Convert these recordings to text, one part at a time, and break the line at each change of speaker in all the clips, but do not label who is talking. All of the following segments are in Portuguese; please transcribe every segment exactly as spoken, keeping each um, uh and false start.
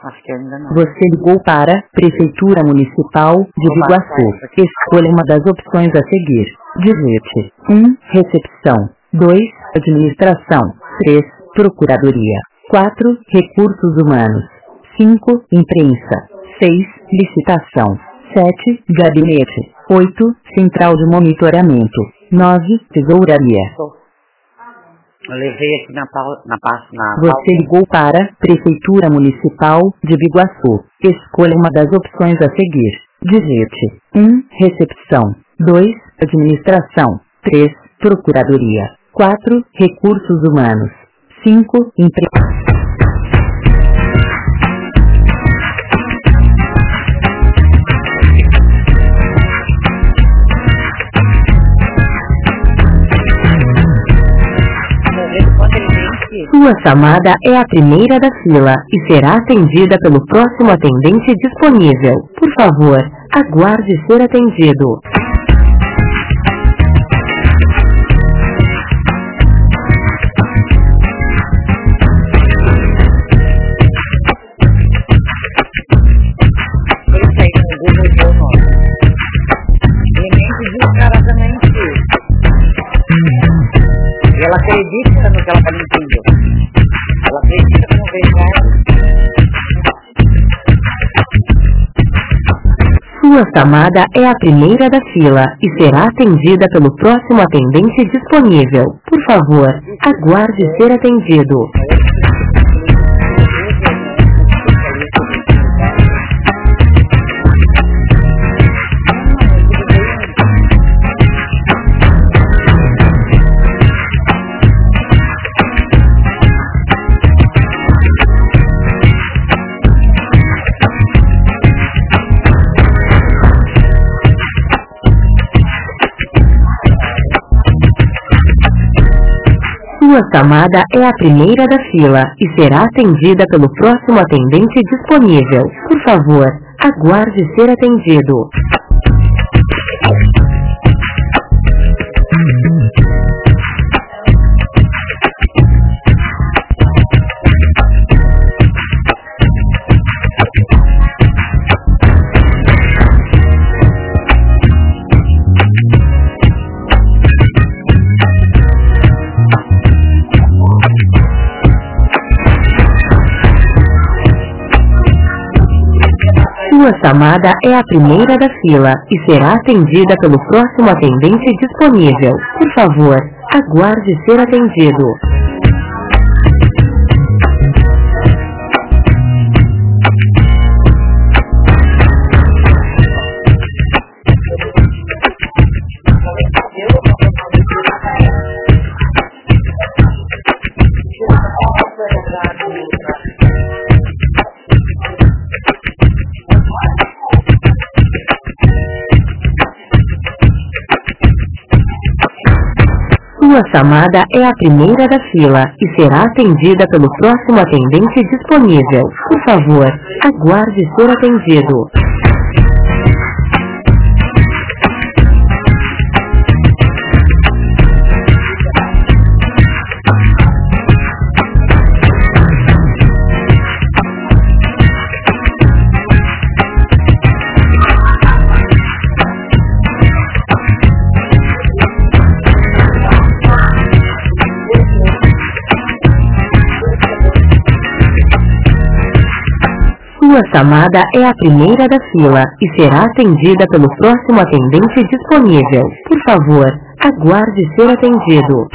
Acho que ainda não.
Você ligou para Prefeitura Municipal de Biguaçu. Escolha uma das opções a seguir. Digite um. Recepção. dois. Administração. três. Procuradoria. quatro. Recursos Humanos. cinco. Imprensa. seis. Licitação. sete. Gabinete. oito. Central de Monitoramento. nove. Tesouraria.
Eu levei aqui na pau, na pasta, na
Você ligou para Prefeitura Municipal de Biguaçu. Escolha uma das opções a seguir. Digite um. Recepção. dois. Administração. três. Procuradoria. quatro. Recursos Humanos. cinco. Emprego. Sua chamada é a primeira da fila e será atendida pelo próximo atendente disponível. Por favor, aguarde ser atendido.
Isso aí no Google deu o nome. E nem pediu o cara também fez. E ela acredita no que ela está mentindo. Ela acredita que não veio nada.
Sua chamada é a primeira da fila e será atendida pelo próximo atendente disponível. Por favor, aguarde ser atendido. Sua chamada é a primeira da fila e será atendida pelo próximo atendente disponível. Por favor, aguarde ser atendido. Sua chamada é a primeira da fila e será atendida pelo próximo atendente disponível. Por favor, aguarde ser atendido. Sua chamada é a primeira da fila e será atendida pelo próximo atendente disponível. Por favor, aguarde ser atendido. Sua chamada é a primeira da fila e será atendida pelo próximo atendente disponível. Por favor, aguarde ser atendido.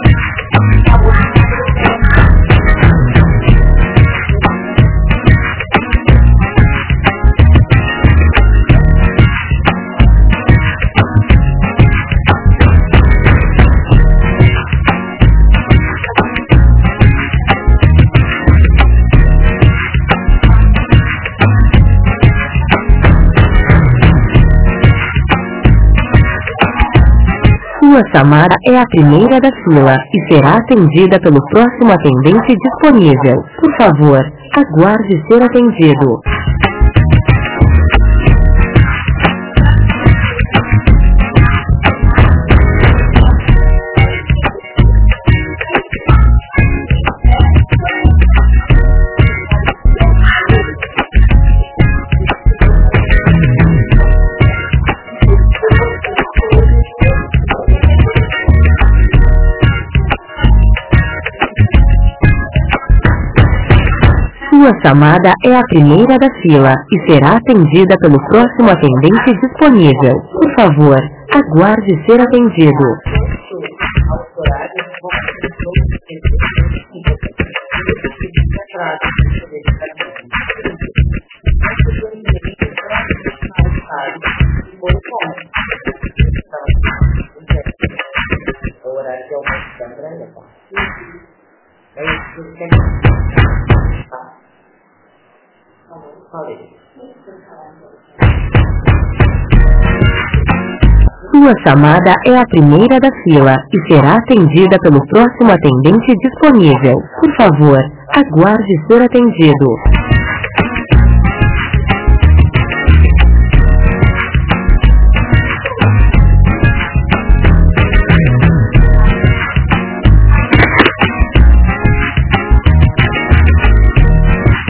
Sua chamada é a primeira da fila e será atendida pelo próximo atendente disponível. Por favor, aguarde ser atendido. Sua chamada é a primeira da fila e será atendida pelo próximo atendente disponível. Por favor, aguarde ser atendido.
O horário de almoço da Andréia, tá? É isso que eu tá? Falei.
Sua chamada é a primeira da fila e será atendida pelo próximo atendente disponível. Por favor, aguarde ser atendido.